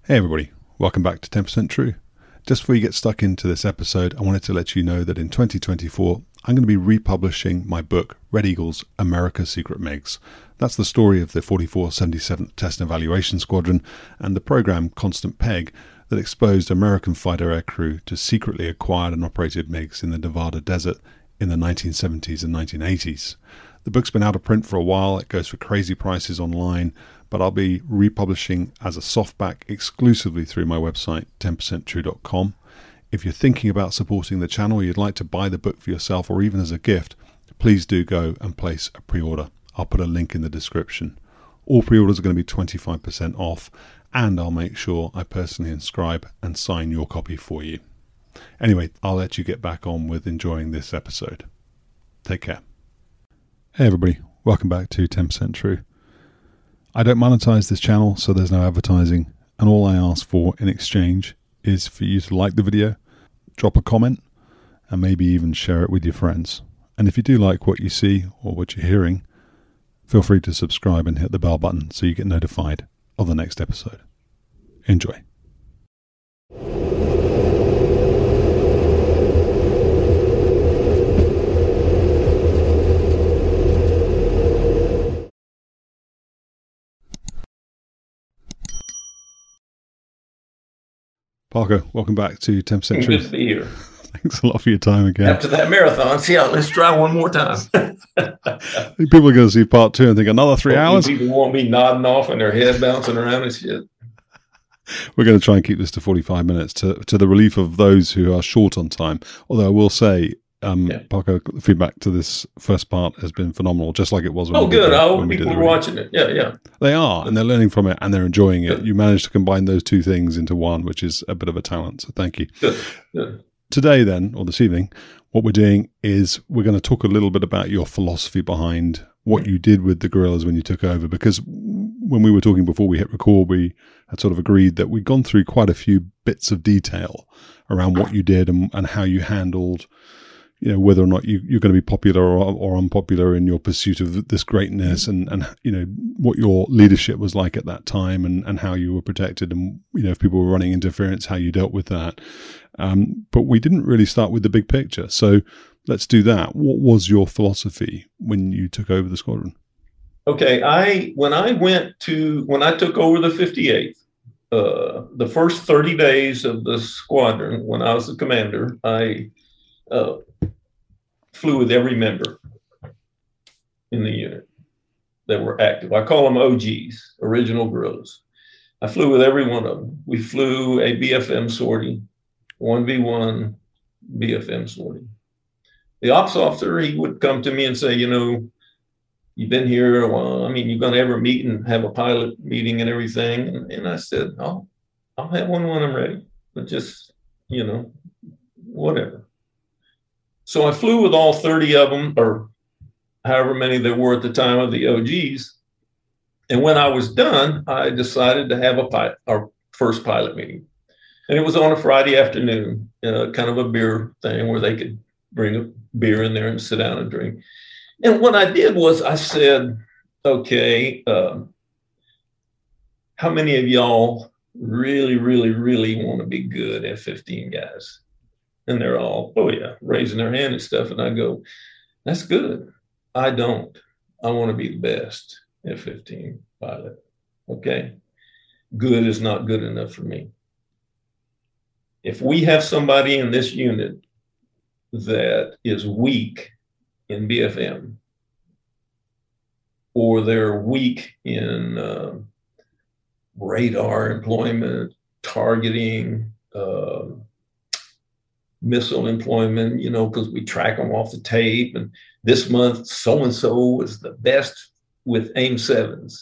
Hey everybody, welcome back to 10% True. Just before you get stuck into this episode, I wanted to let you know that in 2024, I'm going to be republishing my book, Red Eagles, America's Secret MiGs. That's the story of the 4477th Test and Evaluation Squadron and the program Constant Peg that exposed American fighter aircrew to secretly acquired and operated MiGs in the Nevada desert in the 1970s and 1980s. The book's been out of print for a while. It goes for crazy prices online, but I'll be republishing as a softback exclusively through my website, 10percenttrue.com. If you're thinking about supporting the channel, or you'd like to buy the book for yourself or even as a gift, please do go and place a pre-order. I'll put a link in the description. All pre-orders are going to be 25% off, and I'll make sure I personally inscribe and sign your copy for you. Anyway, I'll let you get back on with enjoying this episode. Take care. Hey everybody, welcome back to 10% True. I don't monetize this channel, so there's no advertising, and all I ask for in exchange is for you to like the video, drop a comment, and maybe even share it with your friends. And if you do like what you see or what you're hearing, feel free to subscribe and hit the bell button so you get notified of the next episode. Enjoy. Parker, welcome back to 10% Truth. Good to be here. Thanks a lot for your time again. After that marathon, let's try one more time. People are going to see part two and think another 3 hours. People won't be nodding off and their head bouncing around and shit. We're going to try and keep this to 45 minutes to the relief of those who are short on time. Although I will say, Parker, the feedback to this first part has been phenomenal, just like it was when good. I hope people are watching it. Yeah. They are, and they're learning from it, and they're enjoying it. Good. You managed to combine those two things into one, which is a bit of a talent, so thank you. Good. Today then, or this evening, what we're doing is we're going to talk a little bit about your philosophy behind what you did with the guerrillas when you took over, because when we were talking before we hit record, we had sort of agreed that we'd gone through quite a few bits of detail around what you did and how you handled, whether or not you're going to be popular or unpopular in your pursuit of this greatness, and what your leadership was like at that time, and how you were protected, and if people were running interference, how you dealt with that. But we didn't really start with the big picture. So let's do that. What was your philosophy when you took over the squadron? Okay, when I took over the 58th, the first 30 days of the squadron, when I was the commander, I flew with every member in the unit that were active. I call them OGs, original guerrillas. I flew with every one of them. We flew a BFM sortie, 1v1 BFM sortie. The ops officer, he would come to me and say, you've been here a while. You're going to ever meet and have a pilot meeting and everything. And I said, I'll have one when I'm ready, but just, whatever. So I flew with all 30 of them, or however many there were at the time of the OGs. And when I was done, I decided to have our first pilot meeting. And it was on a Friday afternoon, kind of a beer thing where they could bring a beer in there and sit down and drink. And what I did was I said, okay, how many of y'all really, really, really want to be good F-15 guys? And they're all, oh yeah, raising their hand and stuff. And I go, that's good. I don't. I want to be the best F-15 pilot. Okay. Good is not good enough for me. If we have somebody in this unit that is weak in BFM, or they're weak in radar employment, targeting, missile employment, because we track them off the tape, and this month so-and-so is the best with AIM-7s,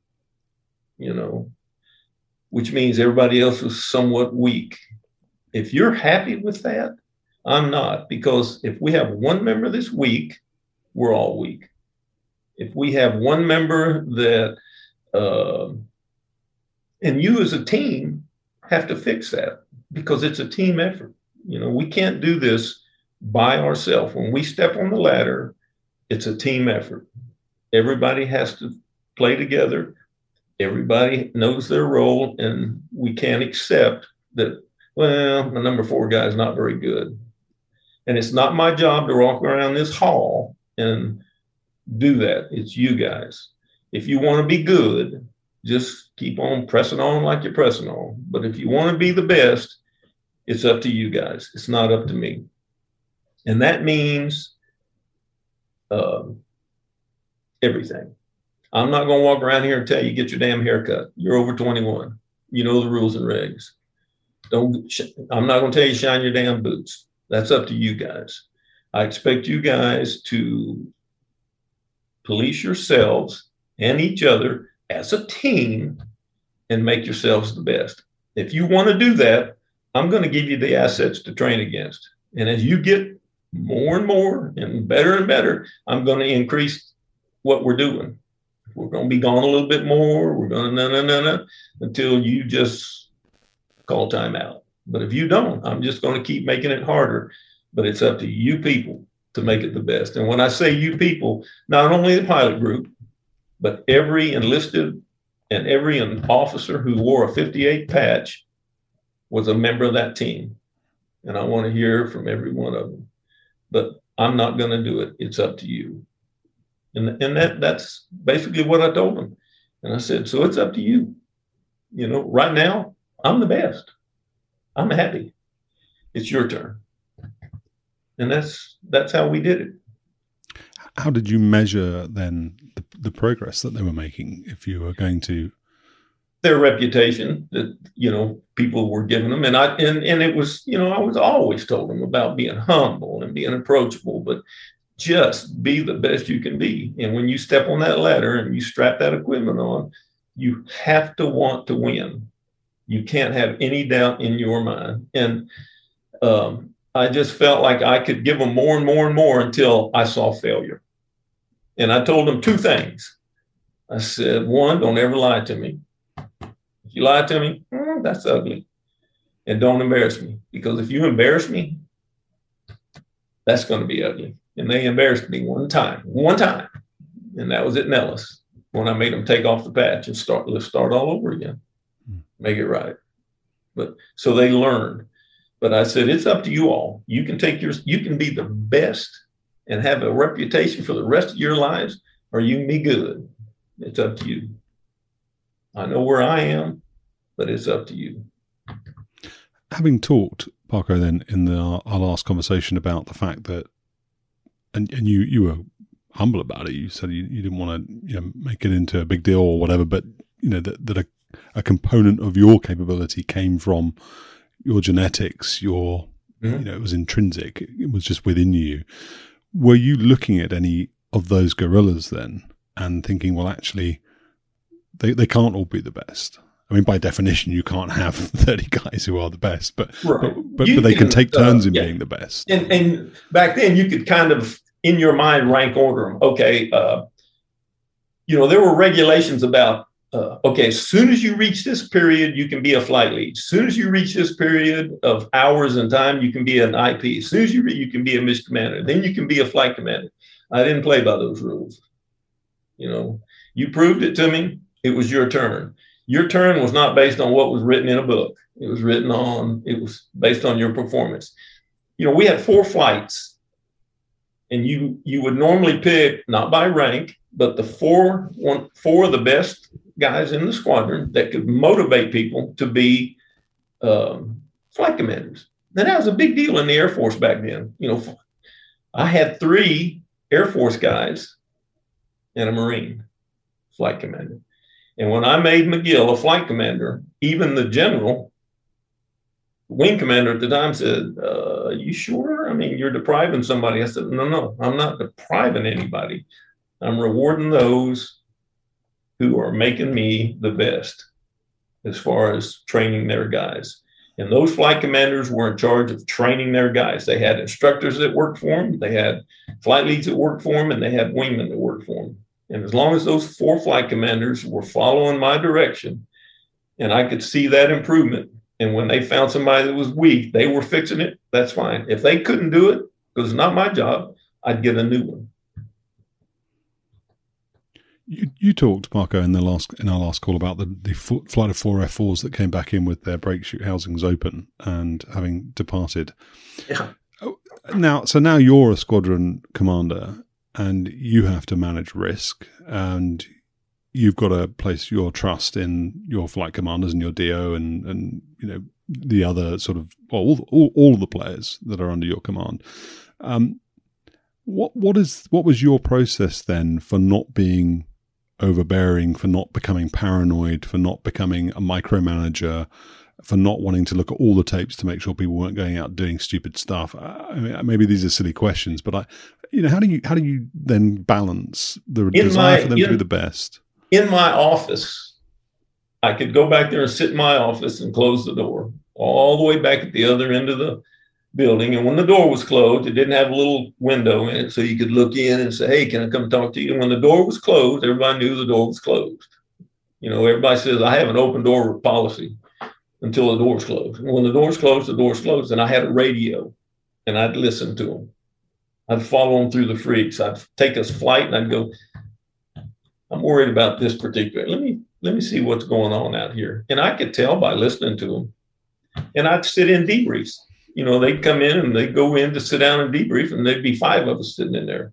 which means everybody else is somewhat weak. If you're happy with that, I'm not, because if we have one member that's weak, we're all weak. If we have one member that, and you as a team have to fix that, because it's a team effort. We can't do this by ourselves. When we step on the ladder, it's a team effort. Everybody has to play together. Everybody knows their role, and we can't accept that, well, the number 4 guy is not very good. And it's not my job to walk around this hall and do that. It's you guys. If you want to be good, just keep on pressing on like you're pressing on. But if you want to be the best, it's up to you guys. It's not up to me. And that means everything. I'm not going to walk around here and tell you, get your damn haircut. You're over 21. You know the rules and regs. I'm not going to tell you shine your damn boots. That's up to you guys. I expect you guys to police yourselves and each other as a team and make yourselves the best. If you want to do that, I'm going to give you the assets to train against. And as you get more and more and better, I'm going to increase what we're doing. We're going to be gone a little bit more. We're going to until you just call time out. But if you don't, I'm just going to keep making it harder. But it's up to you people to make it the best. And when I say you people, not only the pilot group, but every enlisted and every officer who wore a 58 patch was a member of that team. And I want to hear from every one of them. But I'm not going to do it. It's up to you. And that's basically what I told them. And I said, so it's up to you. You know, right now, I'm the best. I'm happy. It's your turn. And that's how we did it. How did you measure then the progress that they were making if you were going to? Their reputation that, you know, people were giving them. And it was, you know, I was always told them about being humble and being approachable, but just be the best you can be. And when you step on that ladder and you strap that equipment on, you have to want to win. You can't have any doubt in your mind. And I just felt like I could give them more and more and more until I saw failure. And I told them 2 things. I said, 1, don't ever lie to me. If you lie to me, that's ugly. And don't embarrass me, because if you embarrass me, that's going to be ugly. And they embarrassed me one time. And that was at Nellis, when I made them take off the patch and let's start all over again. Make it right. But so they learned. But I said, it's up to you all. You can be the best and have a reputation for the rest of your lives, or you can be good. It's up to you. I know where I am, but it's up to you. Having talked, Paco, then in our last conversation about the fact that, and you were humble about it. You said you didn't want to make it into a big deal or whatever, but that a component of your capability came from your genetics, it was intrinsic. It was just within you. Were you looking at any of those gorillas then and thinking, well, actually, they can't all be the best? I mean, by definition, you can't have 30 guys who are the best, but they can take turns in being the best. And back then, you could kind of, in your mind, rank order them. Okay, there were regulations about, as soon as you reach this period, you can be a flight lead. As soon as you reach this period of hours and time, you can be an IP. As soon as you can be a mission commander. Then you can be a flight commander. I didn't play by those rules. You proved it to me. It was your turn. Your turn was not based on what was written in a book. It was based on your performance. We had 4 flights, and you would normally pick, not by rank, but the 4 of the best guys in the squadron that could motivate people to be flight commanders. And that was a big deal in the Air Force back then. I had 3 Air Force guys and a Marine flight commander. And when I made McGill a flight commander, even the general, wing commander at the time said, you sure? I mean, you're depriving somebody. I said, no, I'm not depriving anybody. I'm rewarding those who are making me the best as far as training their guys. And those flight commanders were in charge of training their guys. They had instructors that worked for them. They had flight leads that worked for them, and they had wingmen that worked for them. And as long as those 4 flight commanders were following my direction, and I could see that improvement, and when they found somebody that was weak, they were fixing it, that's fine. If they couldn't do it, because it's not my job, I'd get a new one. You talked, Marco, in our last call about the flight of 4 F4s that came back in with their brake chute housings open and having departed. Yeah. Now you're a squadron commander and you have to manage risk, and you've got to place your trust in your flight commanders and your DO and the other sort of all the players that are under your command. What was your process then for not being overbearing, for not becoming paranoid, for not becoming a micromanager, for not wanting to look at all the tapes to make sure people weren't going out doing stupid stuff? I mean, maybe these are silly questions, but how do you then balance the desire for them to be the best? In my office, I could go back there and sit in my office and close the door all the way back at the other end of the building. And when the door was closed, it didn't have a little window in it, so you could look in and say, "Hey, can I come talk to you?" And when the door was closed, everybody knew the door was closed. Everybody says, "I have an open door policy until the door's closed." And when the door's closed, the door's closed. And I had a radio, and I'd listen to them. I'd follow them through the freaks. I'd take a flight, and I'd go, "I'm worried about this particular. Let me see what's going on out here." And I could tell by listening to them. And I'd sit in debriefs. They'd come in and they'd go in to sit down and debrief, and there'd be 5 of us sitting in there.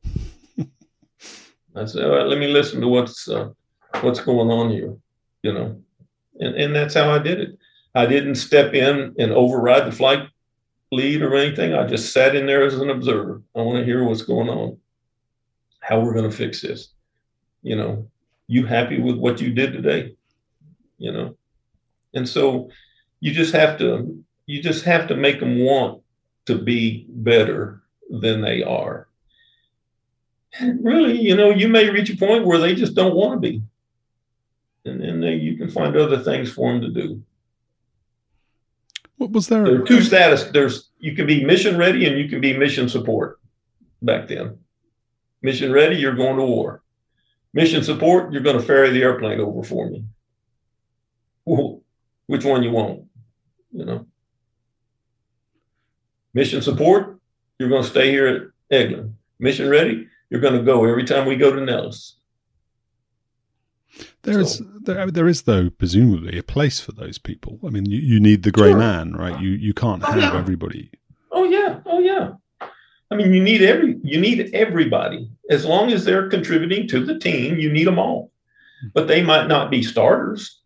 I said, "All right, let me listen to what's going on here," and that's how I did it. I didn't step in and override the flight lead or anything. I just sat in there as an observer. I want to hear what's going on, how we're going to fix this. You happy with what you did today? And so you just have to make them want to be better than they are. And really, you may reach a point where they just don't want to be. And then you can find other things for them to do. What was there? There are 2 status. You can be mission ready and you can be mission support back then. Mission ready, you're going to war. Mission support, you're going to ferry the airplane over for me. Well, which one you want? Mission support, you're going to stay here at Eglin. Mission ready, you're going to go every time we go to Nellis. There is though presumably a place for those people. I mean, you need the grey man, right? You can't have everybody. Oh yeah. I mean, you need everybody. As long as they're contributing to the team, you need them all. But they might not be starters,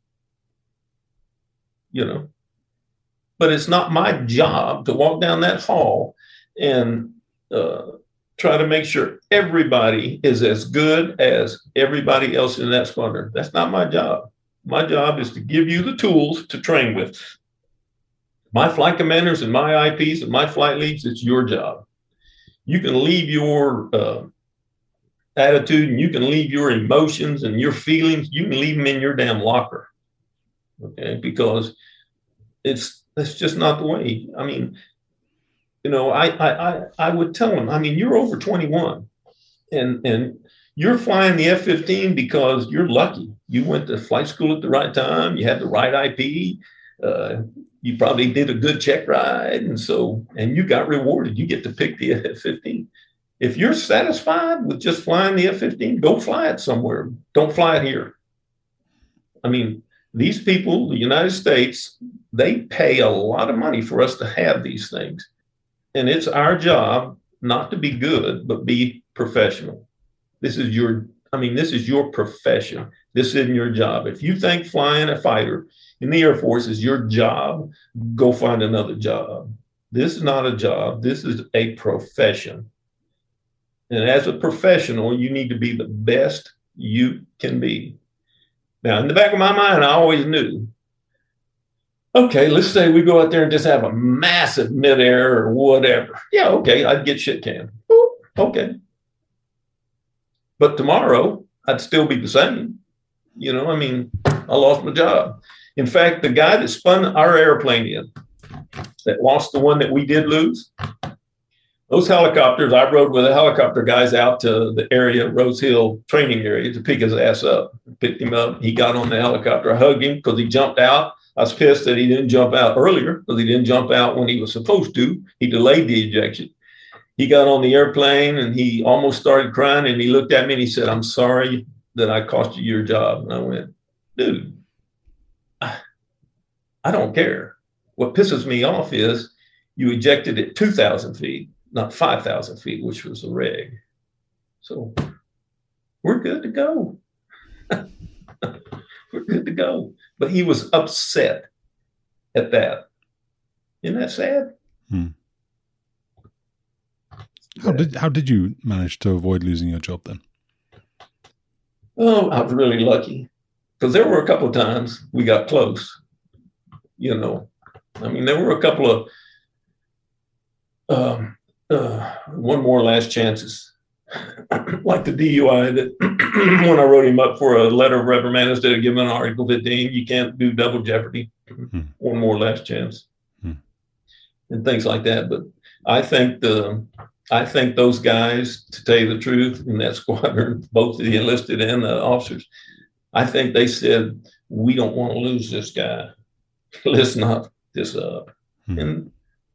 But it's not my job to walk down that hall and try to make sure everybody is as good as everybody else in that squadron. That's not my job. My job is to give you the tools to train with. My flight commanders and my IPs and my flight leads, it's your job. You can leave your attitude and you can leave your emotions and your feelings. You can leave them in your damn locker, okay? Because that's just not the way. I mean, I would tell them, I mean, you're over 21 and you're flying the F-15 because you're lucky. You went to flight school at the right time. You had the right IP. You probably did a good check ride. And you got rewarded. You get to pick the F-15. If you're satisfied with just flying the F-15, go fly it somewhere. Don't fly it here. I mean, these people, the United States, they pay a lot of money for us to have these things. And it's our job not to be good, but be professional. This is your profession. This isn't your job. If you think flying a fighter in the Air Force is your job, go find another job. This is not a job. This is a profession. And as a professional, you need to be the best you can be. Now, in the back of my mind, I always knew, okay, let's say we go out there and just have a massive midair or whatever. Yeah, okay, I'd get shit canned. Okay. But tomorrow, I'd still be the same. I lost my job. In fact, the guy that spun our airplane in, that lost the one that we did lose, those helicopters, I rode with the helicopter guys out to the area, Rose Hill training area, to pick his ass up. Picked him up. He got on the helicopter. I hugged him because he jumped out. I was pissed that he didn't jump out earlier because he didn't jump out when he was supposed to. He delayed the ejection. He got on the airplane and he almost started crying, and he looked at me and he said, "I'm sorry that I cost you your job. And I went, dude, I don't care. What pisses me off is you ejected at 2,000 feet, not 5,000 feet, which was the reg. So we're good to go. We're good to go. But he was upset at that. Isn't that sad? How did you manage to avoid losing your job then? Oh, I was really lucky because there were a couple of times we got close. You know, I mean, there were a couple of one more last chances, like the DUI that when I wrote him up for a letter of reprimand instead of giving an Article 15, you can't do double jeopardy. One more last chance, and things like that. But I think those guys, to tell you the truth, in that squadron, both the enlisted and the officers, I think they said, we don't want to lose this guy. Let's knock this up. And,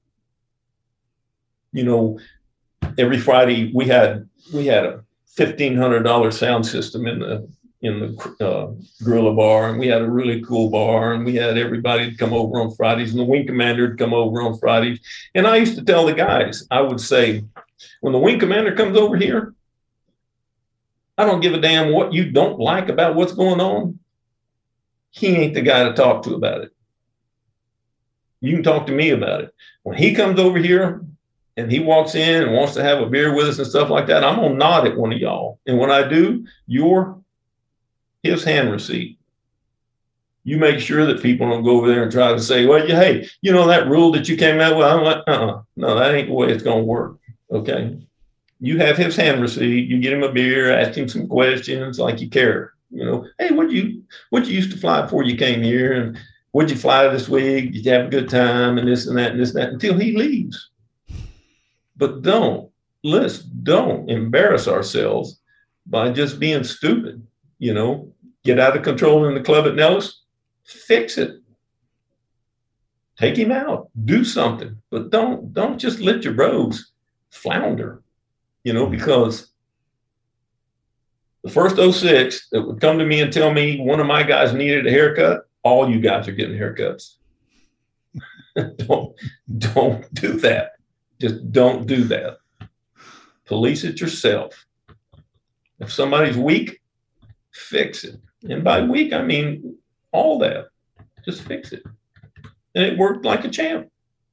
you know, every Friday we had a $1,500 sound system in the Gorilla Bar, and we had a really cool bar, and we had everybody to come over on Fridays, and the wing commander would come over on Fridays. And I used to tell the guys, I would say, when the wing commander comes over here, I don't give a damn what you don't like about what's going on. He ain't the guy to talk to about it. You can talk to me about it. When he comes over here and he walks in and wants to have a beer with us and stuff like that, I'm going to nod at one of y'all. And when I do, you're his hand receipt. You make sure that people don't go over there and try to say, well, hey, you know that rule that you came out with? I'm like, no, that ain't the way it's going to work. Okay. You have his hand receipt. You get him a beer, ask him some questions like you care. You know, hey, what you used to fly before you came here? And what'd you fly this week? Did you have a good time? And this and that and this and that until he leaves. But don't embarrass ourselves by just being stupid. You know, get out of control in the club at Nellis, fix it. Take him out, do something, but don't just let your bros flounder, you know, because the first 06 that would come to me and tell me one of my guys needed a haircut, all you guys are getting haircuts. Don't do that. Just don't do that. Police it yourself. If somebody's weak, fix it. And by weak, I mean all that. Just fix it. And it worked like a champ.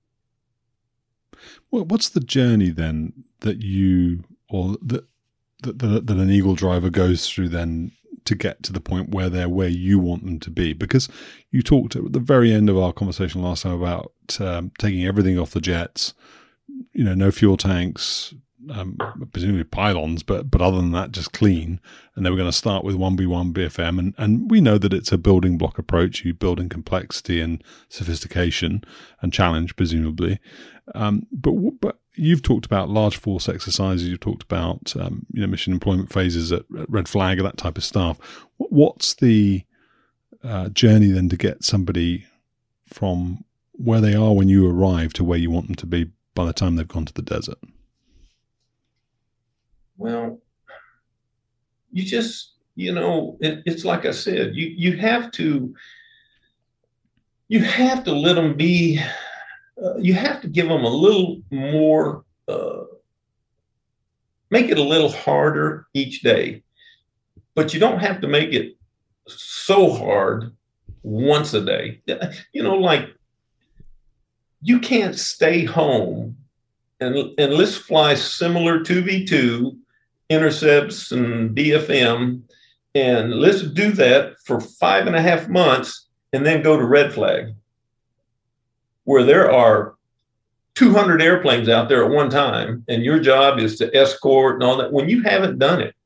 Well, what's the journey then that you, or that an Eagle driver goes through then to get to the point where they're where you want them to be? Because you talked at the very end of our conversation last time about taking everything off the jets, you know, no fuel tanks, presumably pylons, but other than that, just clean. And they were going to start with 1B1 BFM. And we know that it's a building block approach. You build in complexity and sophistication and challenge, presumably. But you've talked about large force exercises. You've talked about, mission employment phases at Red Flag and that type of stuff. What's the journey then to get somebody from where they are when you arrive to where you want them to be by the time they've gone to the desert? Well, you just, it's like I said, you have to let them be, you have to give them a little more, make it a little harder each day, but you don't have to make it so hard once a day. Like you can't stay home and let's fly similar 2v2 intercepts and BFM, and let's do that for 5.5 months and then go to Red Flag, where there are 200 airplanes out there at one time, and your job is to escort and all that. When you haven't done it,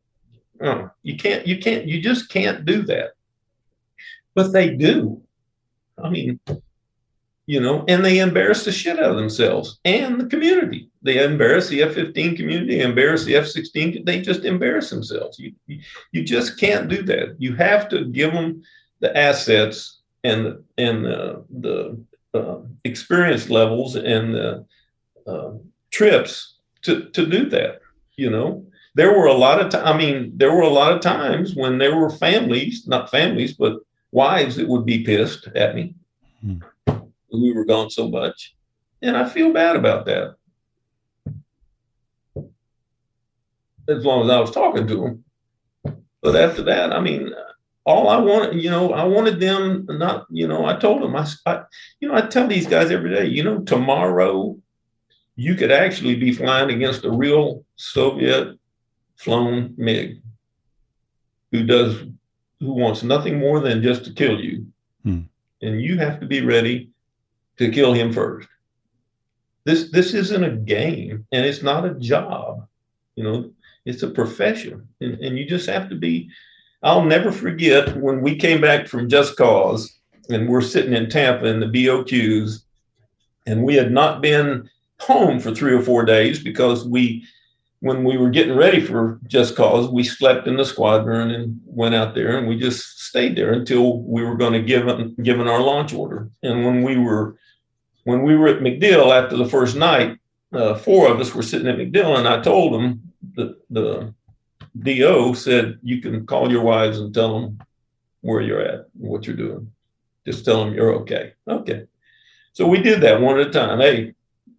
you just can't do that. But they do. I mean, and they embarrass the shit out of themselves and the community. They embarrass the F-15 community, they embarrass the F-16. They just embarrass themselves. You just can't do that. You have to give them the assets and the experience levels and the trips to do that. there were a lot of there were a lot of times when there were families, not families, but wives that would be pissed at me. We were gone so much, and I feel bad about that. As long as I was talking to them, but after that, I mean, all I wanted, I wanted them not, I told them, I tell these guys every day, tomorrow you could actually be flying against a real Soviet flown MiG who wants nothing more than just to kill you. And you have to be ready to kill him first. This isn't a game, and it's not a job. It's a profession, and you just have to be. I'll never forget when we came back from Just Cause, and we're sitting in Tampa in the BOQs, and we had not been home for 3 or 4 days because when we were getting ready for Just Cause, we slept in the squadron and went out there, and we just stayed there until we were going to given our launch order. And when we were at MacDill after the first night, 4 of us were sitting at MacDill, and I told them, the DO said, you can call your wives and tell them where you're at and what you're doing. Just tell them you're okay. Okay. So we did that one at a time. Hey,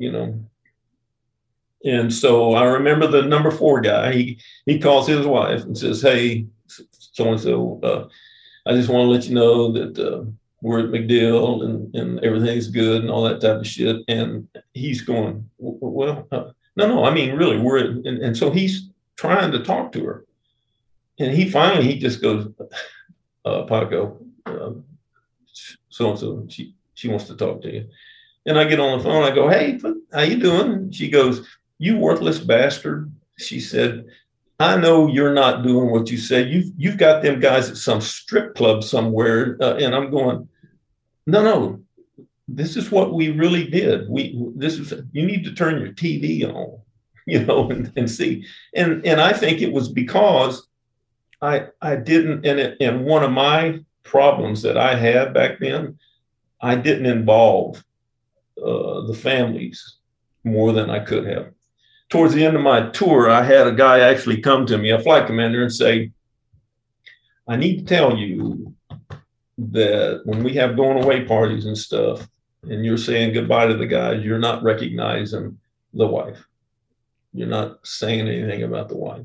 and so I remember the number 4 guy, he calls his wife and says, hey, so-and-so, I just want to let you know that we're at MacDill and everything's good and all that type of shit. And he's going, well, no, I mean, really, and so he's trying to talk to her. And he just goes, Paco, so-and-so, she wants to talk to you. And I get on the phone, I go, hey, how you doing? She goes, you worthless bastard. She said, I know you're not doing what you said. You've got them guys at some strip club somewhere. And I'm going, no, this is what we really did. You need to turn your TV on, and see. And I think it was because I didn't, and one of my problems that I had back then, I didn't involve the families more than I could have. Towards the end of my tour, I had a guy actually come to me, a flight commander, and say, I need to tell you that when we have going away parties and stuff, and you're saying goodbye to the guys, you're not recognizing the wife. You're not saying anything about the wife.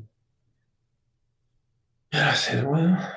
And I said, well,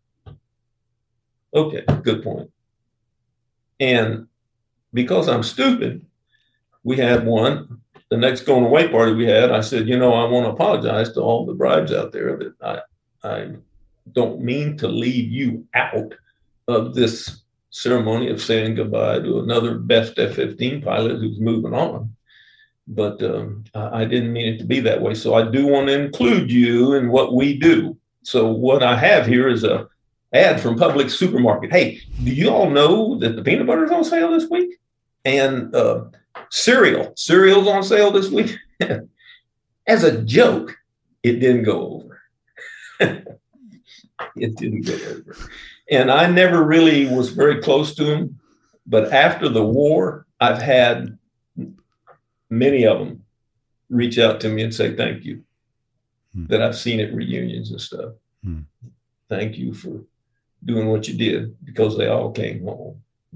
okay, good point. And because I'm stupid, we had the next going away party we had, I said, I want to apologize to all the brides out there that I don't mean to leave you out of this ceremony of saying goodbye to another best F-15 pilot who's moving on. But I didn't mean it to be that way. So I do want to include you in what we do. So what I have here is a ad from Publix Supermarket. Hey, do you all know that the peanut butter is on sale this week? And cereal's on sale this week. As a joke, it didn't go over. It didn't go over. And I never really was very close to him. But after the war, I've had many of them reach out to me and say, thank you, that I've seen at reunions and stuff. Thank you for doing what you did, because they all came home.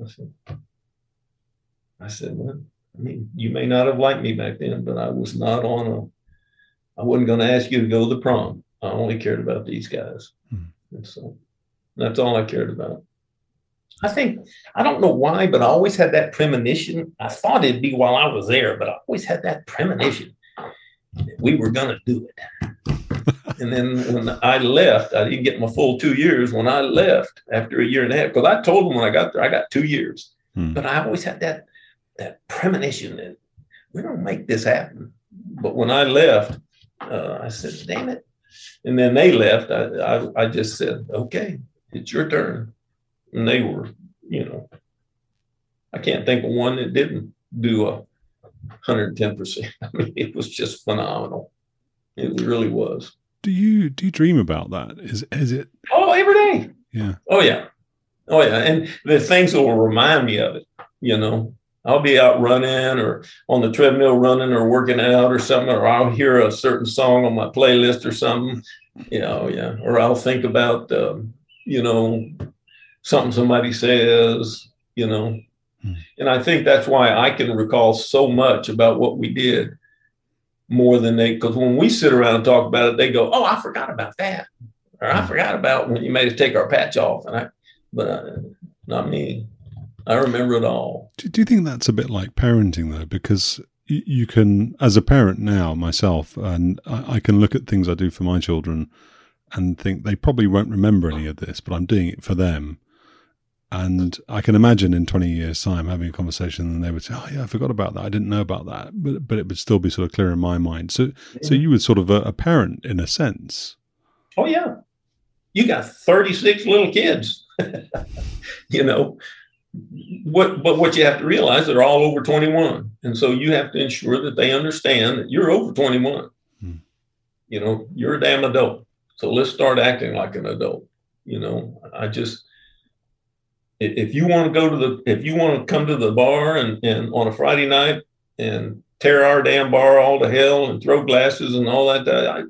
I said, well, I mean, you may not have liked me back then, but I was not I wasn't going to ask you to go to the prom. I only cared about these guys. And so that's all I cared about. I don't know why, but I always had that premonition. I thought it'd be while I was there, but I always had that premonition that we were going to do it. And then when I left, I didn't get my full 2 years. When I left after 1.5 years, because I told them when I got there, I got 2 years. But I always had that premonition that we're going to make this happen. But when I left, I said, damn it. And then they left. I just said, okay, it's your turn. And they were, I can't think of one that didn't do 110%. I mean, it was just phenomenal. It really was. Do you dream about that? Is it? Oh, every day. Yeah. Oh, yeah. And the things that will remind me of it, I'll be out running or on the treadmill running or working out or something, or I'll hear a certain song on my playlist or something, or I'll think about, something somebody says, and I think that's why I can recall so much about what we did more than because when we sit around and talk about it, they go, oh, I forgot about that. Or I forgot about when you made us take our patch off. But not me. I remember it all. Do you think that's a bit like parenting, though? Because you can, as a parent now, myself, and I can look at things I do for my children and think they probably won't remember any of this, but I'm doing it for them. And I can imagine in 20 years' time having a conversation and they would say, oh, yeah, I forgot about that. I didn't know about that. But it would still be sort of clear in my mind. So you were sort of a parent in a sense. Oh, yeah. You got 36 little kids, But what you have to realize, they're all over 21. And so you have to ensure that they understand that you're over 21. You're a damn adult. So let's start acting like an adult. If you want to come to the bar and on a Friday night and tear our damn bar all to hell and throw glasses and all that,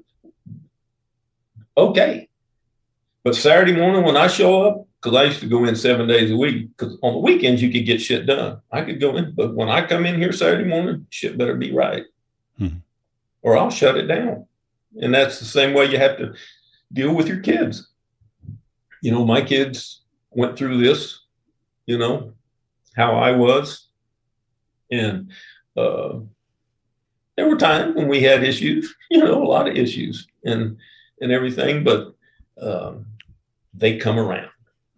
okay. But Saturday morning when I show up, because I used to go in 7 days a week, because on the weekends you could get shit done. I could go in, but when I come in here Saturday morning, shit better be right, or I'll shut it down. And that's the same way you have to deal with your kids. My kids went through this, how I was. And there were times when we had issues, a lot of issues and everything, but they come around.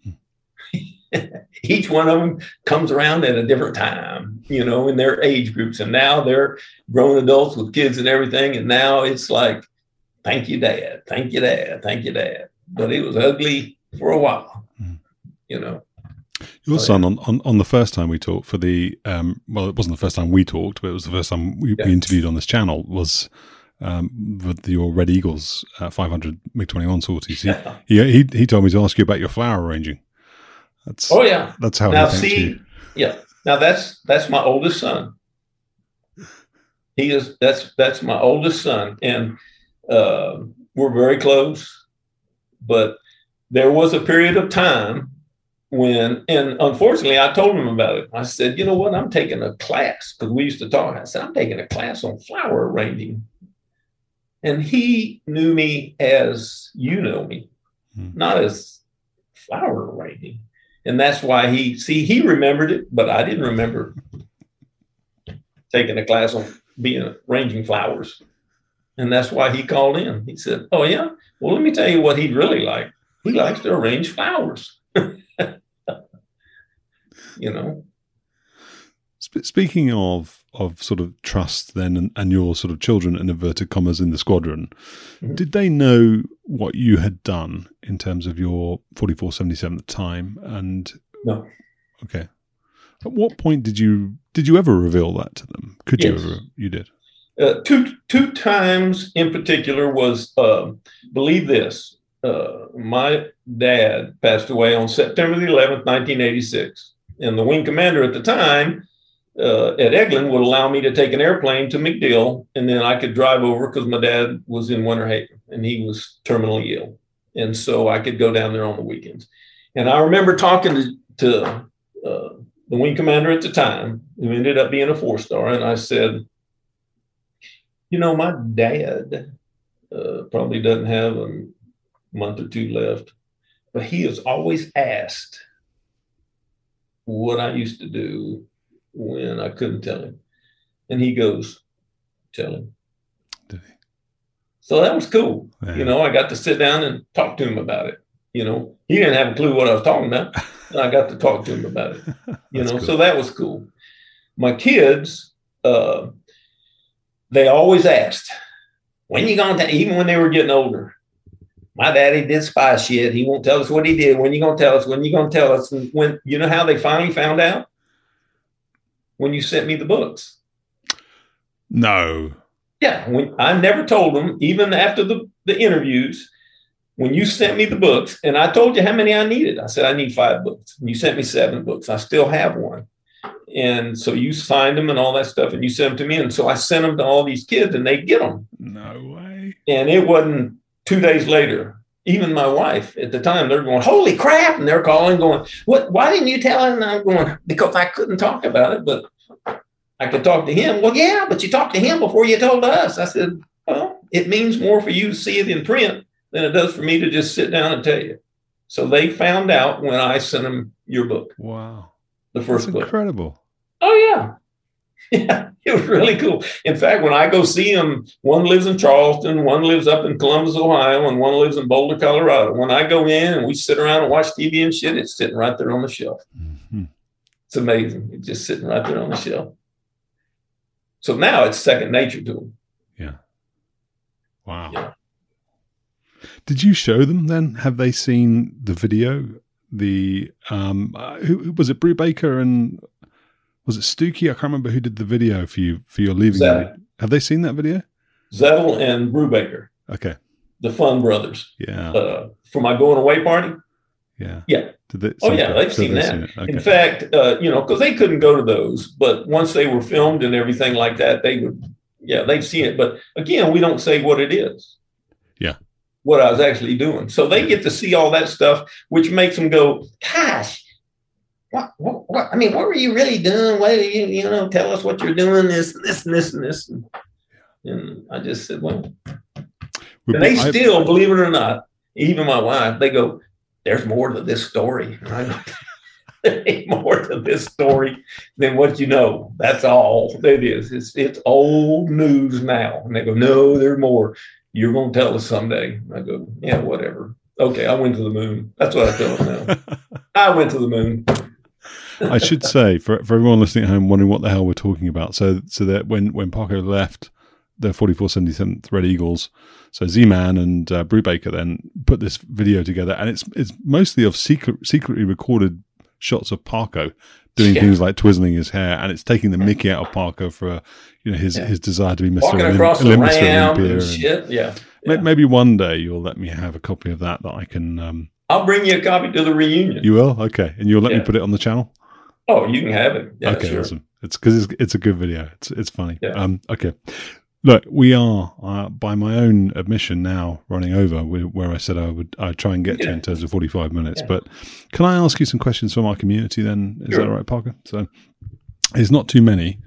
Each one of them comes around at a different time, in their age groups. And now they're grown adults with kids and everything. And now it's like, thank you, Dad. Thank you, Dad. Thank you, Dad. But it was ugly for a while, Your son, on the first time we talked for the, it wasn't the first time we talked, but it was the first time we interviewed on this channel, was with your Red Eagles 500 MiG-21 sorties. He told me to ask you about your flower arranging. That's how now, he thanked you. Yeah. Now that's my oldest son. That's my oldest son. And we're very close, but there was a period of time and unfortunately I told him about it. I said, you know what? I'm taking a class, because we used to talk. I said, I'm taking a class on flower arranging. And he knew me as you know me, not as flower arranging. And that's why he remembered it, but I didn't remember taking a class on arranging flowers. And that's why he called in. He said, oh, yeah? Well, let me tell you what he'd really like. He likes to arrange flowers. Speaking of sort of trust then and your sort of children in inverted commas in the squadron, did they know what you had done in terms of your 4477 at the time? And no. Okay. At what point did you ever reveal that to them? Could you ever? You did. Two times in particular was, believe this, my dad passed away on September the 11th, 1986. And the wing commander at the time, at Eglin, would allow me to take an airplane to MacDill, and then I could drive over, because my dad was in Winter Haven and he was terminally ill. And so I could go down there on the weekends. And I remember talking to the wing commander at the time, who ended up being a 4-star. And I said, my dad probably doesn't have a month or two left, but he has always asked what I used to do when I couldn't tell him. And he goes, tell him. Did he? So that was cool. Yeah. I got to sit down and talk to him about it. He didn't have a clue what I was talking about. And I got to talk to him about it. Cool. So that was cool. My kids, they always asked, when you going to, even when they were getting older, my daddy did spy shit. He won't tell us what he did. When you going to tell us? When you going to tell us? And when, how they finally found out? When you sent me the books. No. Yeah. I never told them, even after the interviews, when you sent me the books, and I told you how many I needed. I said, I need 5 books. And you sent me 7 books. I still have one. And so you find them and all that stuff, and you send them to me. And so I sent them to all these kids, and they get them. No way. And it wasn't 2 days later. Even my wife at the time, they're going, holy crap. And they're calling, going, what? Why didn't you tell him? And I'm going, because I couldn't talk about it, but I could talk to him. Well, yeah, but you talked to him before you told us. I said, well, it means more for you to see it in print than it does for me to just sit down and tell you. So they found out when I sent them your book. Wow. The first book. Incredible. Oh, yeah. Yeah, it was really cool. In fact, when I go see them, one lives in Charleston, one lives up in Columbus, Ohio, and one lives in Boulder, Colorado. When I go in and we sit around and watch TV and shit, it's sitting right there on the shelf. Mm-hmm. It's amazing. It's just sitting right there on the shelf. So now it's second nature to them. Yeah. Wow. Yeah. Did you show them then? Have they seen the video? The who was it? Brubaker and was it Stookie? I can't remember who did the video for your leaving. Have they seen that video? Zettel and Brubaker. Okay. The Fun Brothers. Yeah. For my going away party. Yeah. Yeah. They've seen that. Okay. In fact, because they couldn't go to those, but once they were filmed and everything like that, they've seen it. But again, we don't say what it is. Yeah. What I was actually doing. So they get to see all that stuff, which makes them go, gosh, what? I mean, what were you really doing? Why do you tell us what you're doing, this, and this. And I just said, well, and they still, believe it or not, even my wife, they go, there's more to this story. And I go, there ain't more to this story than what you know. That's all it is. It's old news now. And they go, no, there's more. You're going to tell us someday. I go, yeah, whatever. Okay, I went to the moon. That's what I tell them now. I went to the moon. I should say, for everyone listening at home wondering what the hell we're talking about, so that when Parker left the 4477th Red Eagles, so Z-Man and Brubaker then put this video together, and it's mostly of secretly recorded shots of Parker doing things like twizzling his hair, and it's taking the mickey out of Parker for his desire to be Mr. Walking across the ramp Olympia and shit. Yeah. Maybe one day you'll let me have a copy of that I can. I'll bring you a copy to the reunion. You will? Okay, and you'll let me put it on the channel. Oh, you can have it. Yeah, okay, sure. Awesome. It's because it's a good video. It's funny. Yeah. Okay. Look, we are, by my own admission now, running over where I said I'd try and get to in terms of 45 minutes. But can I ask you some questions from our community then? Is that all right, Parker? So it's not too many,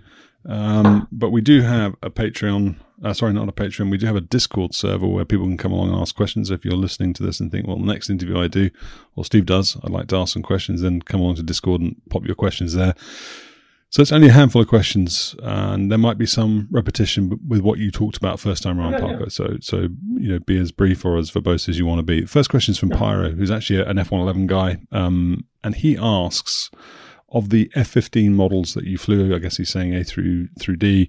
but we do have a Patreon. Sorry, not a Patreon. We do have a Discord server where people can come along and ask questions. If you're listening to this and think, well, the next interview I do, or Steve does, I'd like to ask some questions, then come along to Discord and pop your questions there. So it's only a handful of questions, and there might be some repetition with what you talked about first time around, Parker. So be as brief or as verbose as you want to be. First question is from Pyro, who's actually an F111 guy, and he asks, of the F-15 models that you flew, I guess he's saying A through D,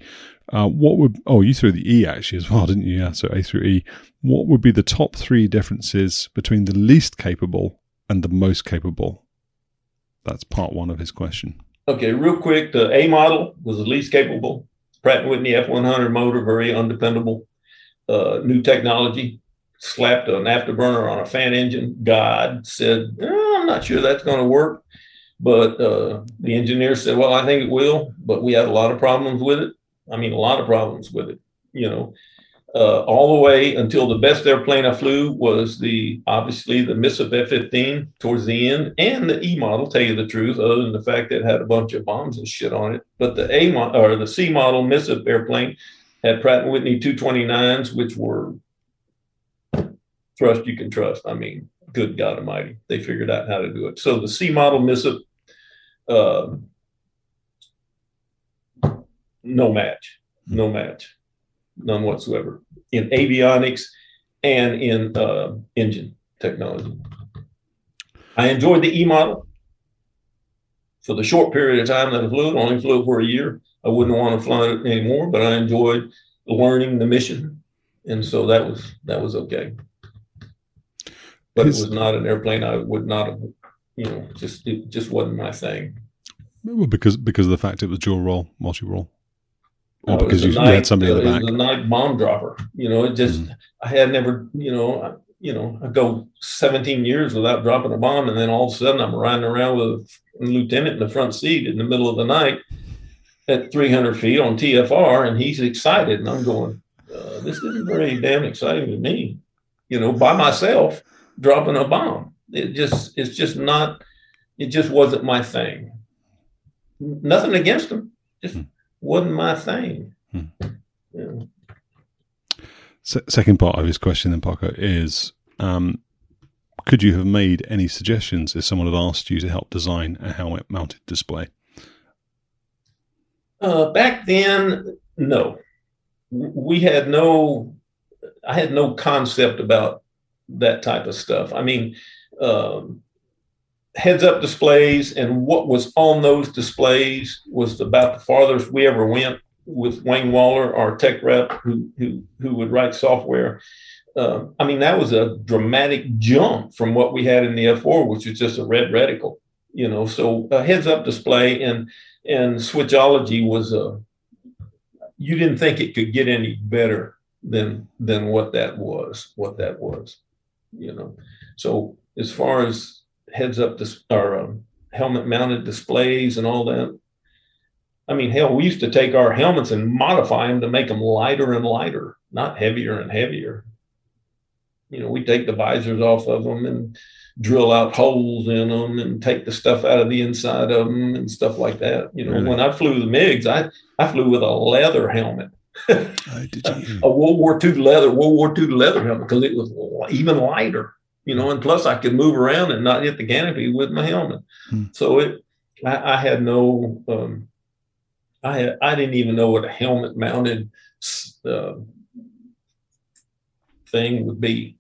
you threw the E actually as well, didn't you? Yeah, so A through E. What would be the top 3 differences between the least capable and the most capable? That's part 1 of his question. Okay, real quick, the A model was the least capable. Pratt & Whitney F100 motor, very undependable. New technology, slapped an afterburner on a fan engine. God said, I'm not sure that's going to work. But the engineer said, well, I think it will. But we had a lot of problems with it. I mean, a lot of problems with it, all the way until the best airplane I flew was obviously the MISSIP F-15 towards the end, and the E model, tell you the truth, other than the fact that it had a bunch of bombs and shit on it. But the the C model MISSIP airplane had Pratt & Whitney 229s, which were thrust you can trust. I mean, good God Almighty, they figured out how to do it. So the C model MISSIP, no match, none whatsoever in avionics and in engine technology. I enjoyed the E model for the short period of time that I flew it. Only flew it for a year. I wouldn't want to fly it anymore, but I enjoyed learning the mission, and so that was okay. But it was not an airplane I would not have, it just wasn't my thing. Well, because of the fact it was dual role, multi-role. Or because you had somebody in the back. It was a night bomb dropper. It just, I had never, I go 17 years without dropping a bomb, and then all of a sudden I'm riding around with a lieutenant in the front seat in the middle of the night at 300 feet on TFR, and he's excited, and I'm going, this isn't very damn exciting to me, by myself dropping a bomb. It just wasn't my thing. Nothing against him, just wasn't my thing. Second part of his question then, Paco, is could you have made any suggestions if someone had asked you to help design a helmet mounted display? Back then, no. I had no concept about that type of stuff. I mean, heads-up displays and what was on those displays was about the farthest we ever went with Wayne Waller, our tech rep, who would write software. I mean, that was a dramatic jump from what we had in the F4, which was just a red reticle. So a heads-up display and switchology was you didn't think it could get any better than what that was. So as far as heads-up or helmet-mounted displays and all that, I mean, hell, we used to take our helmets and modify them to make them lighter and lighter, not heavier and heavier. We take the visors off of them and drill out holes in them and take the stuff out of the inside of them and stuff like that. Really? When I flew the MiGs, I flew with a leather helmet. A World War II leather helmet, because it was even lighter, and plus I could move around and not hit the canopy with my helmet. So I had no, I didn't even know what a helmet mounted thing would be.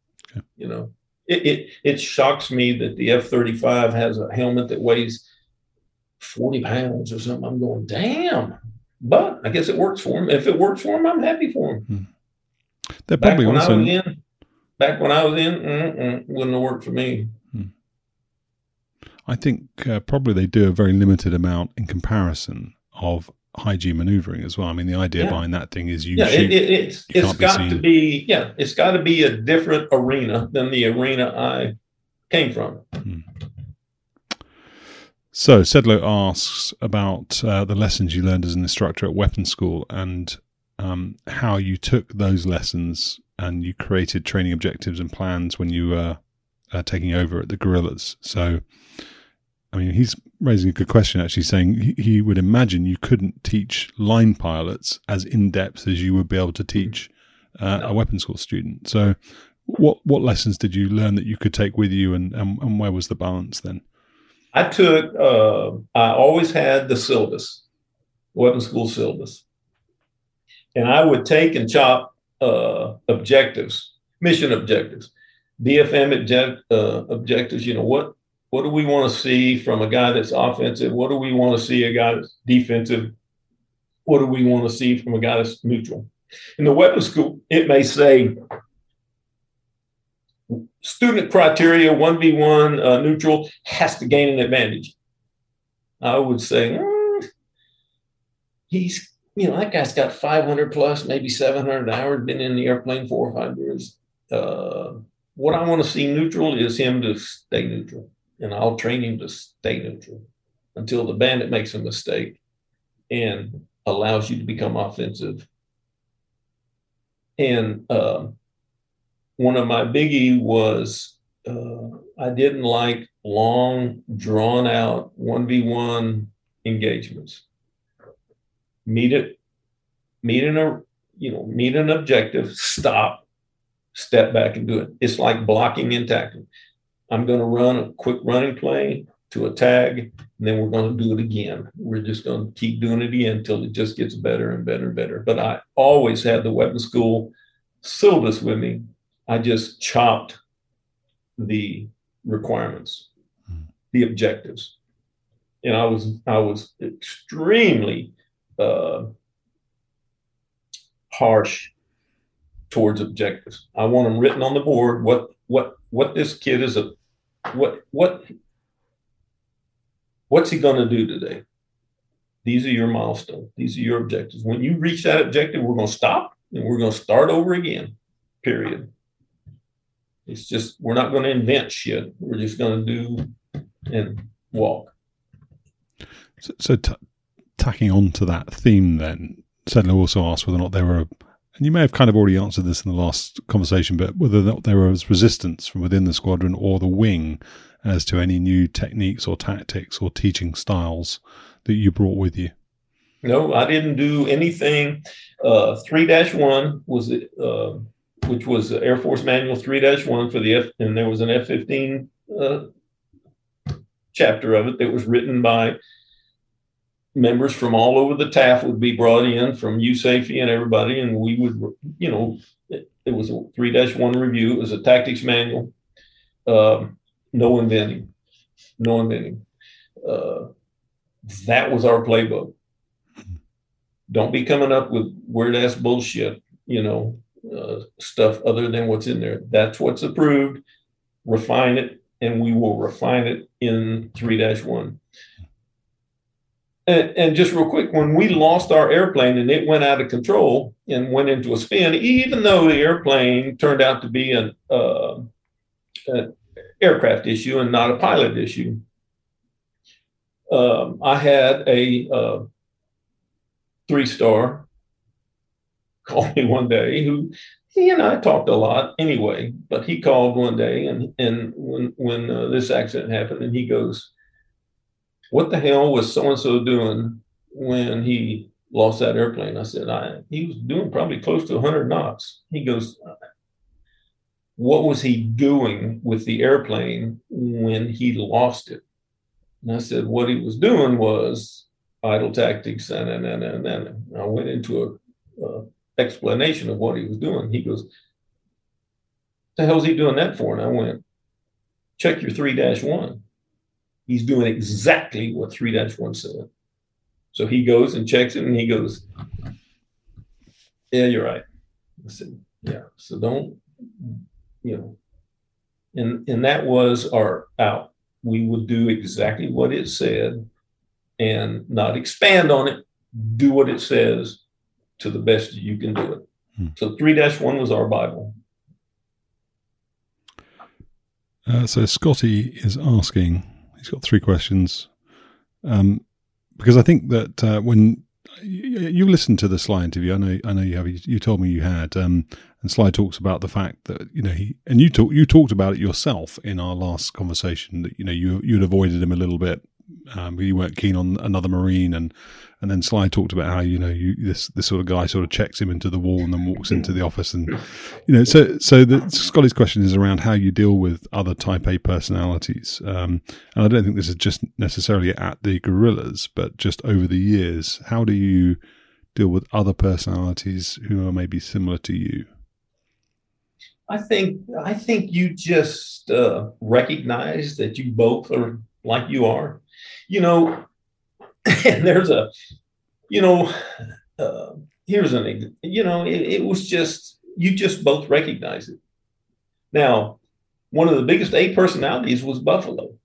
It shocks me that the F-35 has a helmet that weighs 40 pounds or something. I'm going, damn. But I guess it works for him. If it works for him, I'm happy for him. They're probably back when I was in, wouldn't have worked for me. I think probably they do a very limited amount in comparison of high G maneuvering as well. I mean, the idea behind that thing is it's got to be a different arena than the arena I came from. So Sedlow asks about the lessons you learned as an instructor at weapons school and how you took those lessons and you created training objectives and plans when you were taking over at the Guerrillas. So, I mean, he's raising a good question, actually, saying he would imagine you couldn't teach line pilots as in-depth as you would be able to teach a weapons school student. So what lessons did you learn that you could take with you, and where was the balance then? I always had the syllabus, weapons school syllabus. And I would take and chop objectives, mission objectives, BFM objectives. What do we want to see from a guy that's offensive? What do we want to see a guy that's defensive? What do we want to see from a guy that's neutral? In the weapons school, it may say student criteria 1v1 neutral has to gain an advantage. I would say that guy's got 500 plus, maybe 700 hours, been in the airplane 4 or 5 years. What I want to see neutral is him to stay neutral. And I'll train him to stay neutral until the bandit makes a mistake and allows you to become offensive. And one of my biggie was I didn't like long, drawn-out 1v1 engagements. Meet an objective, stop, step back and do it. It's like blocking and tackling. I'm going to run a quick running play to a tag, and then we're going to do it again. We're just going to keep doing it again until it just gets better and better and better. But I always had the weapons school syllabus with me. I just chopped the requirements, the objectives. And I was extremely harsh towards objectives. I want them written on the board. What this kid is what's he going to do today? These are your milestones. These are your objectives. When you reach that objective, we're going to stop and we're going to start over again, period. It's just, we're not going to invent shit. We're just going to do and walk. So tacking on to that theme then, Sedleigh also asked whether or not there were, and you may have kind of already answered this in the last conversation, but whether or not there was resistance from within the squadron or the wing as to any new techniques or tactics or teaching styles that you brought with you. No, I didn't do anything. 3-1 was, which was the Air Force Manual 3-1 for the and there was an F-15 chapter of it that was written by members from all over the TAF would be brought in from USAFE and everybody, and we would, it was a 3-1 review. It was a tactics manual. No inventing. That was our playbook. Don't be coming up with weird ass bullshit, stuff other than what's in there. That's what's approved. Refine it, and we will refine it in 3-1. And just real quick, when we lost our airplane and it went out of control and went into a spin, even though the airplane turned out to be an aircraft issue and not a pilot issue, I had a 3-star call me one day who he and I talked a lot anyway, but he called one day and when this accident happened, and he goes, "What the hell was so-and-so doing when he lost that airplane?" I said, he was doing probably close to 100 knots. He goes, "What was he doing with the airplane when he lost it?" And I said, "What he was doing was idle tactics." And I went into a explanation of what he was doing. He goes, "What the hell is he doing that for?" And I went, "Check your 3-1. He's doing exactly what 3-1 said." So he goes and checks it, and he goes, "Yeah, you're right." I said, "Yeah, so don't, and that was our out. We would do exactly what it said and not expand on it. Do what it says to the best you can do it." So 3-1 was our Bible. So Scotty is asking, he's got 3 questions, because I think that when you listened to the Sly interview, I know you have. You told me you had, and Sly talks about the fact that you talked about it yourself in our last conversation that you'd avoided him a little bit. You weren't keen on another Marine, and then Sly talked about how this sort of guy sort of checks him into the wall and then walks into the office, and so Scotty's question is around how you deal with other Type A personalities, and I don't think this is just necessarily at the guerrillas, but just over the years. How do you deal with other personalities who are maybe similar to you? I think you just recognize that you both are like you are. And there's here's it was just, you just both recognize it. Now, one of the biggest A personalities was Buffalo.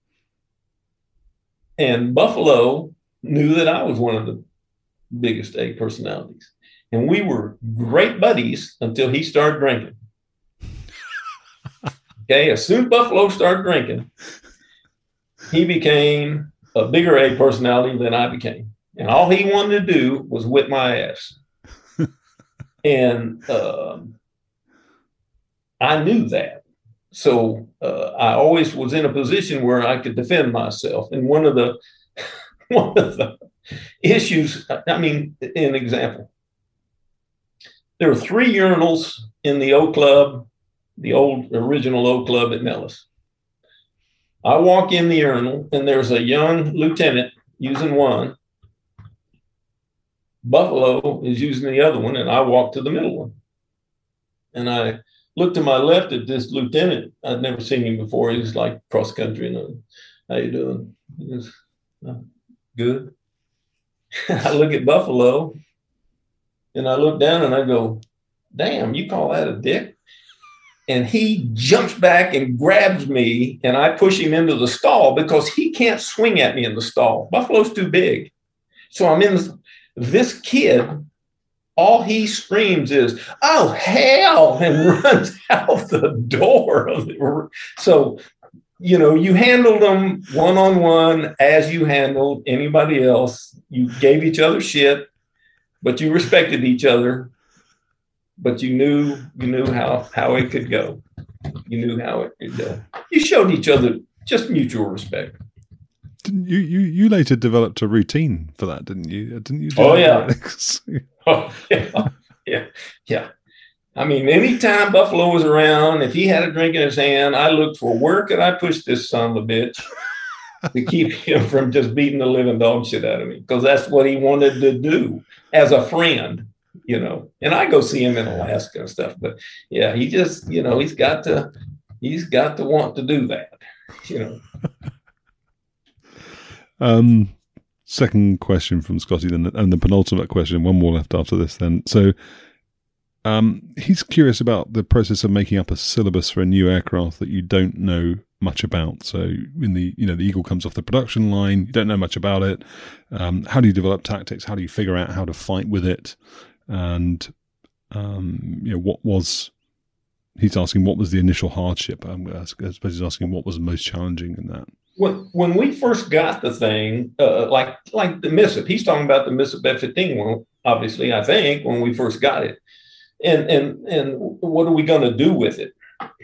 And Buffalo knew that I was one of the biggest A personalities. And we were great buddies until he started drinking. Okay, as soon as Buffalo started drinking, he became a bigger A personality than I became. And all he wanted to do was whip my ass. And I knew that. So I always was in a position where I could defend myself. And one of the issues, an example, there were 3 urinals in the O Club, the old original O Club at Nellis. I walk in the urinal and there's a young lieutenant using one. Buffalo is using the other one, and I walk to the middle one. And I looked to my left at this lieutenant. I'd never seen him before. He was like cross country. And "How you doing?" He goes, "Good." I look at Buffalo and I look down and I go, "Damn, you call that a dick?" And he jumps back and grabs me, and I push him into the stall because he can't swing at me in the stall. Buffalo's too big. So I'm in this kid all he screams is, "Oh, hell," and runs out the door. So, you handled them one-on-one as you handled anybody else. You gave each other shit, but you respected each other. But you knew how it could go. You knew how it could go. You showed each other just mutual respect. You later developed a routine for that, didn't you? Oh, yeah. Oh, yeah. Yeah. I mean, anytime Buffalo was around, if he had a drink in his hand, I looked for where could I push this son of a bitch to keep him from just beating the living dog shit out of me, because that's what he wanted to do as a friend, And I go see him in Alaska and stuff, but yeah, he just, he's got to want to do that, Second question from Scotty, then, and the penultimate question, one more left after this then. So he's curious about the process of making up a syllabus for a new aircraft that you don't know much about. So when the Eagle comes off the production line, you don't know much about it. How do you develop tactics? How do you figure out how to fight with it? And he's asking what was the initial hardship? I suppose he's asking what was the most challenging in that. When we first got the thing, like the MISSIP, he's talking about the MISSIP F-15 one, obviously, I think, when we first got it. And what are we going to do with it?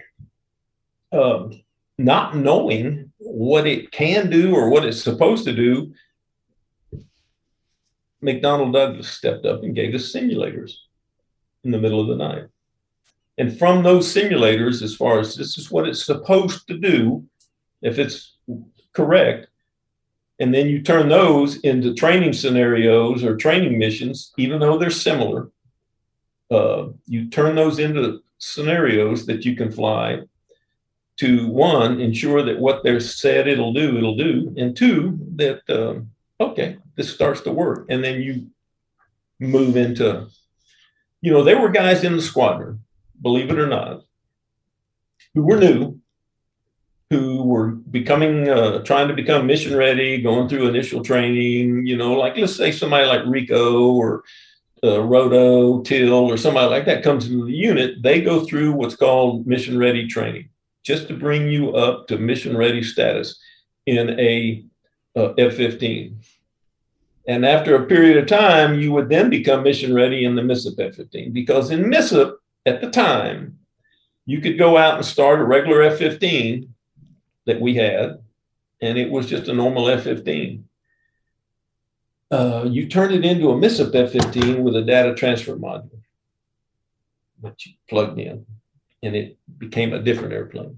Not knowing what it can do or what it's supposed to do, McDonnell Douglas stepped up and gave us simulators in the middle of the night. And from those simulators, as far as this is what it's supposed to do, if it's correct, and then you turn those into training scenarios or training missions, even though they're similar, you turn those into scenarios that you can fly to, one, ensure that what they're said it'll do, and two, that, okay, this starts to work. And then you move into, there were guys in the squadron, believe it or not, who were new, who were trying to become mission ready, going through initial training, like let's say somebody like Rico or Roto, Till, or somebody like that comes into the unit. They go through what's called mission ready training, just to bring you up to mission ready status in a F-15. And after a period of time, you would then become mission ready in the MISSIP F-15, because in MISSIP at the time, you could go out and start a regular F-15 that we had, and it was just a normal F-15. You turn it into a MISSIP F-15 with a data transfer module that you plugged in, and it became a different airplane.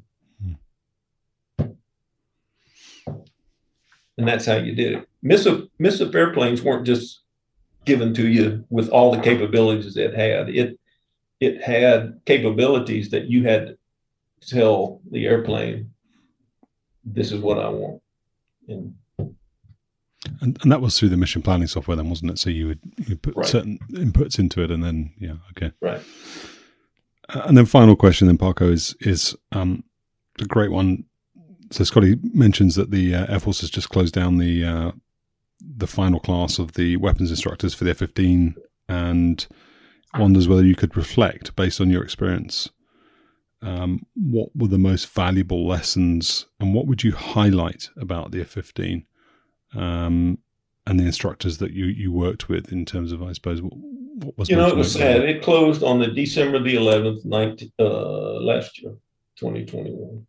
And that's how you did it. MISSIP airplanes weren't just given to you with all the capabilities it had. It had capabilities that you had to tell the airplane, this is what I want. And that was through the mission planning software then, wasn't it? So you put right. certain inputs into it, and then, yeah, okay. Right. And then final question then, Parko, is a great one. So Scotty mentions that the Air Force has just closed down the final class of the weapons instructors for the F-15, and wonders whether you could reflect, based on your experience, what were the most valuable lessons, and what would you highlight about the F-15 and the instructors that you worked with, in terms of, I suppose, what was it was sad. It closed on the December the 11th, last year, 2021.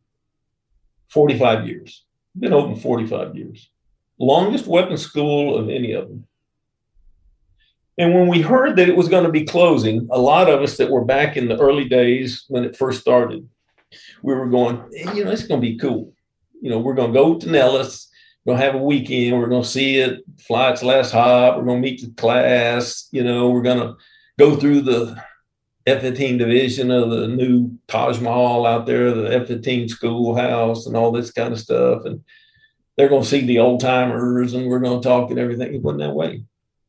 45 years. Been open 45 years. Longest weapons school of any of them. And when we heard that it was going to be closing, a lot of us that were back in the early days when it first started, we were going, it's going to be cool. We're going to go to Nellis, we're going to have a weekend, we're going to see it, fly its last hop, we're going to meet the class, we're going to go through the F-15 division of the new Taj Mahal out there, the F-15 schoolhouse and all this kind of stuff. And they're going to see the old timers and we're going to talk and everything. It wasn't that way.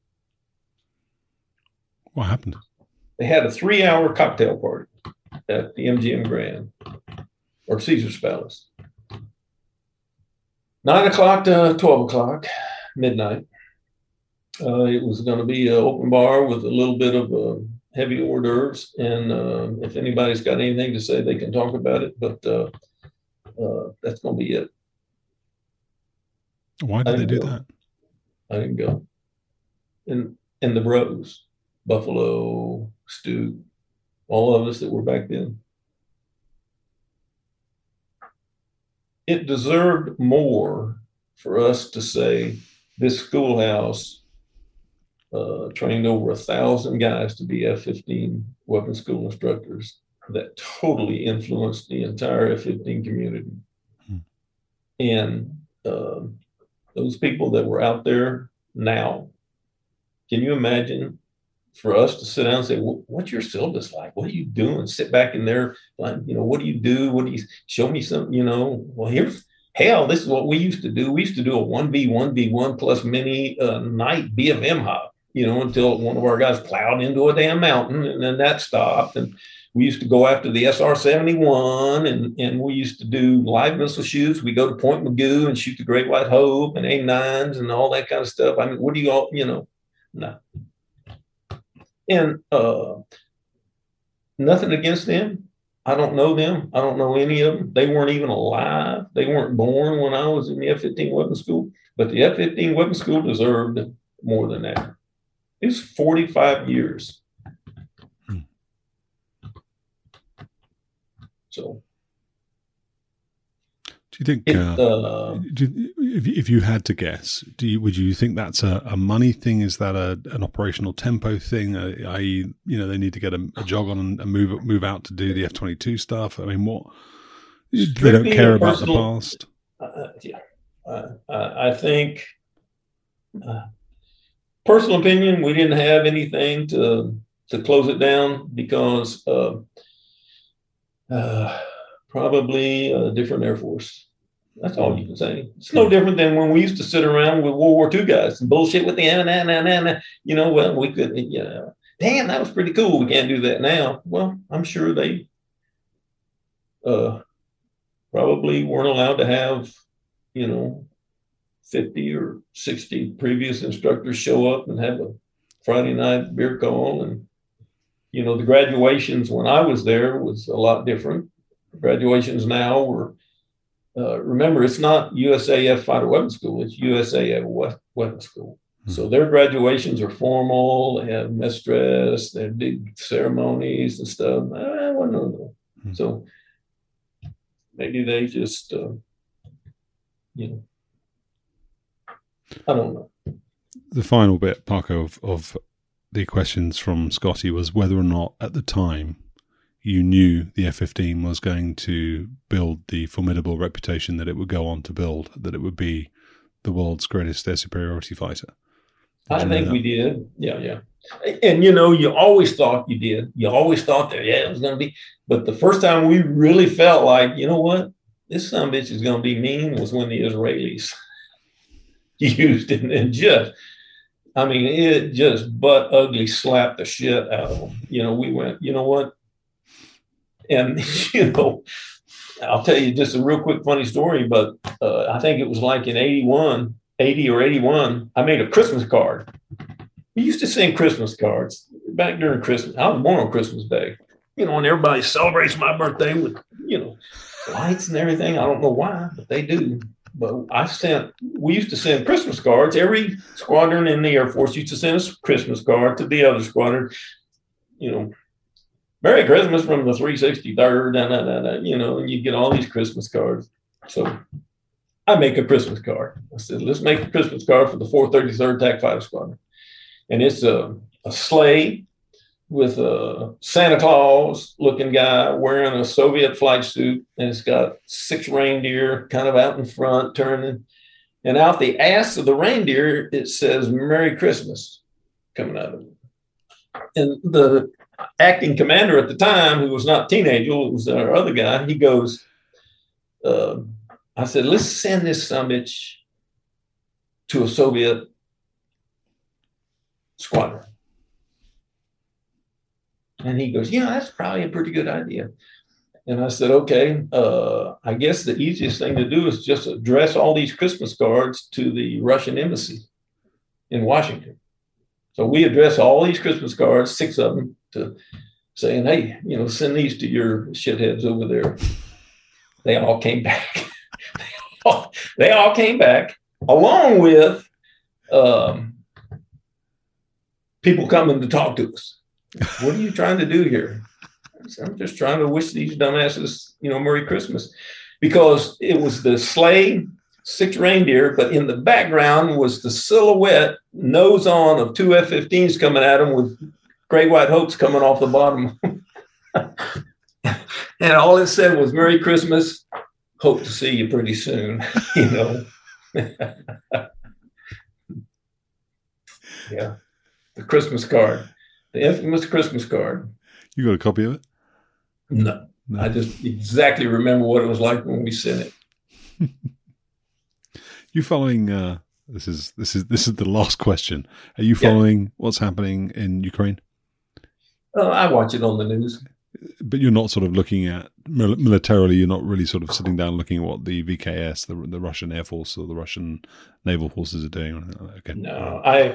What happened? They had a 3-hour cocktail party at the MGM Grand or Caesar's Palace. 9 o'clock to 12 o'clock, midnight. It was going to be an open bar with a little bit of heavy hors d'oeuvres. And if anybody's got anything to say, they can talk about it. But that's going to be it. Why did they do that? I didn't go. And the bros, Buffalo, Stu, all of us that were back then. It deserved more for us to say this schoolhouse trained over 1,000 guys to be F-15 weapons school instructors that totally influenced the entire F-15 community. And those people that were out there now, can you imagine for us to sit down and say, what's your syllabus like? What are you doing? Sit back in there, like, what do you do? What do you show me something, well, here's, hell, this is what we used to do. We used to do a 1v1v1 plus mini night BFM hop, until one of our guys plowed into a damn mountain and then that stopped. And we used to go after the SR-71 and we used to do live missile shoots. We go to Point Magoo and shoot the Great White Hope and A9s and all that kind of stuff. I mean, what do you all, no. And nothing against them. I don't know them. I don't know any of them. They weren't even alive. They weren't born when I was in the F-15 weapons school. But the F-15 weapons school deserved more than that. It's 45 years. So, do you think, if you had to guess, would you think that's a money thing? Is that an operational tempo thing? I.e., they need to get a jog on and move out to do the F-22 stuff. I mean, what? They don't care about the past. I think, personal opinion, we didn't have anything to close it down because probably a different Air Force. That's all you can say. It's no different than when we used to sit around with World War II guys and bullshit with the well, we could, damn, that was pretty cool. We can't do that now. Well, I'm sure they probably weren't allowed to have, 50 or 60 previous instructors show up and have a Friday night beer call. And, the graduations when I was there was a lot different. Graduations now were, remember, it's not USAF Fighter Weapons School, it's USAF Weapons School. So their graduations are formal, they have mess dress, they have big ceremonies and stuff. I wouldn't know. So maybe they just, I don't know. The final bit, Paco, of the questions from Scotty was whether or not at the time you knew the F-15 was going to build the formidable reputation that it would go on to build, that it would be the world's greatest air superiority fighter. I think we did. Yeah. And, you always thought you did. You always thought that, it was going to be. But the first time we really felt like, you know what, this son of a bitch is going to be mean was when the Israelis used it and it just butt ugly slapped the shit out of them. We went, you know what? And, I'll tell you just a real quick funny story, but I think it was like in 80 or 81, I made a Christmas card. We used to send Christmas cards back during Christmas. I was born on Christmas Day, and everybody celebrates my birthday with, lights and everything. I don't know why, but they do. But we used to send Christmas cards. Every squadron in the Air Force used to send a Christmas card to the other squadron, Merry Christmas from the 363rd, and you get all these Christmas cards. So I make a Christmas card. I said, let's make a Christmas card for the 433rd TAC Fighter Squadron. And it's a sleigh with a Santa Claus looking guy wearing a Soviet flight suit. And it's got 6 reindeer kind of out in front turning. And out the ass of the reindeer, it says Merry Christmas coming out of it. And the acting commander at the time, who was not teenager, it was our other guy, he goes, I said, let's send this summit to a Soviet squadron. And he goes, that's probably a pretty good idea. And I said, okay, I guess the easiest thing to do is just address all these Christmas cards to the Russian embassy in Washington. So we addressed all these Christmas cards, 6 of them, to saying, hey, send these to your shitheads over there. They all came back. They all came back, along with people coming to talk to us. What are you trying to do here? I'm just trying to wish these dumbasses, Merry Christmas. Because it was the sleigh, 6 reindeer, but in the background was the silhouette, nose on, of 2 F-15s coming at them with great white hopes coming off the bottom. And all it said was, Merry Christmas. Hope to see you pretty soon, Yeah. The Christmas card, the infamous Christmas card. You got a copy of it? No. I just exactly remember what it was like when we sent it. You following? This is the last question. Are you following what's happening in Ukraine? I watch it on the news. But you're not sort of looking at militarily. You're not really sort of sitting down looking at what the VKS, the Russian Air Force, or the Russian naval forces are doing. Or anything like that. Okay. No,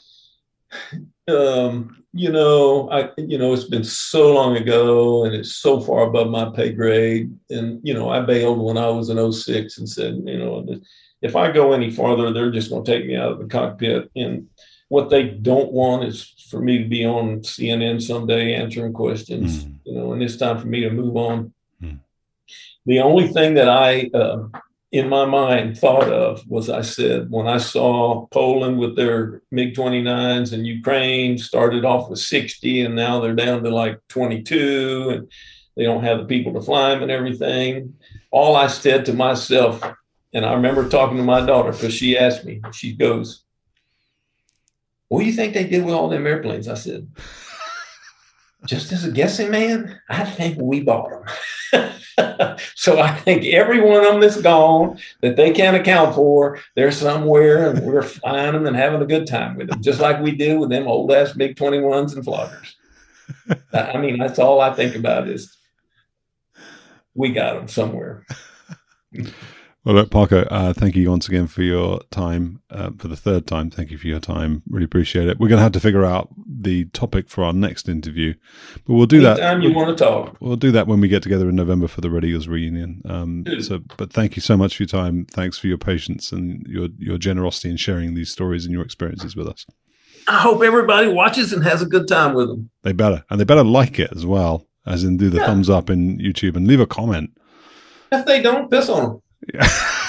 it's been so long ago, and it's so far above my pay grade. And I bailed when I was in 2006 and said, if I go any farther, they're just going to take me out of the cockpit. And what they don't want is for me to be on CNN someday answering questions, and it's time for me to move on. The only thing that I, in my mind, thought of was, I said, when I saw Poland with their MiG-29s and Ukraine started off with 60 and now they're down to like 22 and they don't have the people to fly them and everything. All I said to myself, and I remember talking to my daughter because she asked me, she goes, what do you think they did with all them airplanes? I said, just as a guessing man, I think we bought them. So I think every one of them that's gone that they can't account for, they're somewhere and we're flying them and having a good time with them, just like we did with them old ass MiG-21s and floggers. I mean, that's all I think about is we got them somewhere. Well, look, Parker, thank you once again for your time, for the 3rd time. Thank you for your time. Really appreciate it. We're going to have to figure out the topic for our next interview, but we'll do that. Anytime you want to talk. We'll do that when we get together in November for the Red Eagles reunion. But thank you so much for your time. Thanks for your patience and your generosity in sharing these stories and your experiences with us. I hope everybody watches and has a good time with them. They better like it as well, as in do the thumbs up in YouTube and leave a comment. If they don't, piss on them. Yeah.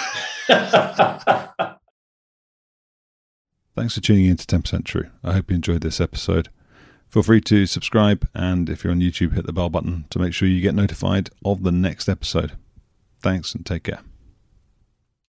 Thanks for tuning in to 10% True. I hope you enjoyed this episode. Feel free to subscribe, and if you're on YouTube, hit the bell button to make sure you get notified of the next episode. Thanks and take care.